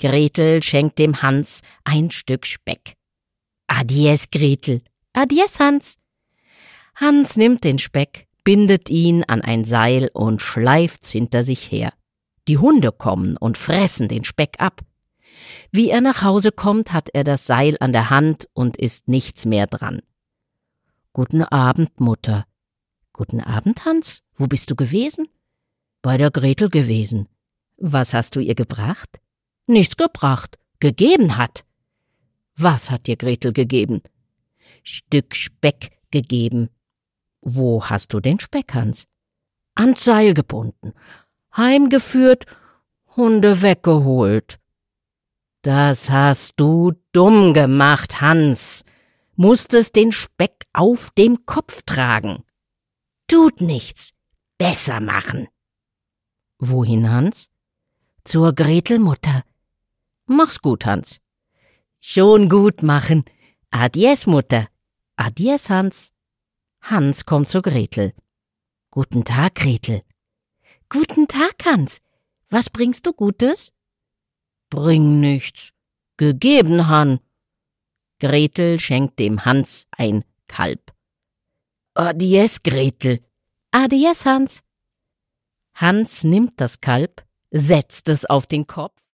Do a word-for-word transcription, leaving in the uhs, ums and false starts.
Gretel schenkt dem Hans ein Stück Speck. Adies, Gretel. Adies, Hans. Hans nimmt den Speck, bindet ihn an ein Seil und schleift's hinter sich her. Die Hunde kommen und fressen den Speck ab. Wie er nach Hause kommt, hat er das Seil an der Hand und ist nichts mehr dran. »Guten Abend, Mutter.« »Guten Abend, Hans. Wo bist du gewesen?« »Bei der Gretel gewesen.« »Was hast du ihr gebracht?« »Nichts gebracht. Gegeben hat.« »Was hat dir Gretel gegeben?« »Stück Speck gegeben.« »Wo hast du den Speck, Hans?« »Ans Seil gebunden. Heimgeführt, Hunde weggeholt.« »Das hast du dumm gemacht, Hans. Musstest den Speck auf dem Kopf tragen.« »Tut nichts. Besser machen.« »Wohin, Hans?« »Zur Gretelmutter.« »Mach's gut, Hans.« »Schon gut machen. Adies, Mutter.« »Adies, Hans.« Hans kommt zu Gretel. »Guten Tag, Gretel.« »Guten Tag, Hans. Was bringst du Gutes?« »Bring nichts. Gegeben han.« Gretel schenkt dem Hans ein Kalb. »Adies, Gretel.« »Adies, Hans.« Hans nimmt das Kalb, setzt es auf den Kopf